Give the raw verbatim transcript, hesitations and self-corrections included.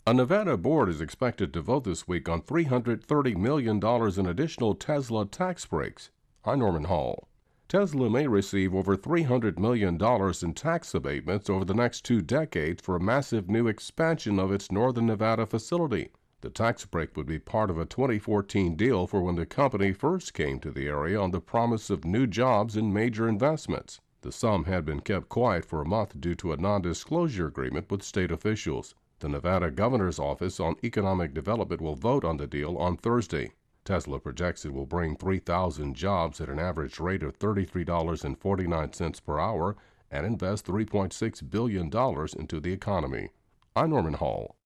A Nevada board is expected to vote this week on three hundred thirty million dollars in additional Tesla tax breaks. I'm Norman Hall. Tesla may receive over three hundred million dollars in tax abatements over the next two decades for a massive new expansion of its Northern Nevada facility. The tax break would be part of a twenty fourteen deal for when the company first came to the area on the promise of new jobs and major investments. The sum had been kept quiet for a month due to a non-disclosure agreement with state officials. The Nevada Governor's Office on Economic Development will vote on the deal on Thursday. Tesla projects it will bring three thousand jobs at an average rate of thirty-three dollars and forty-nine cents per hour and invest three point six billion dollars into the economy. I'm Norman Hall.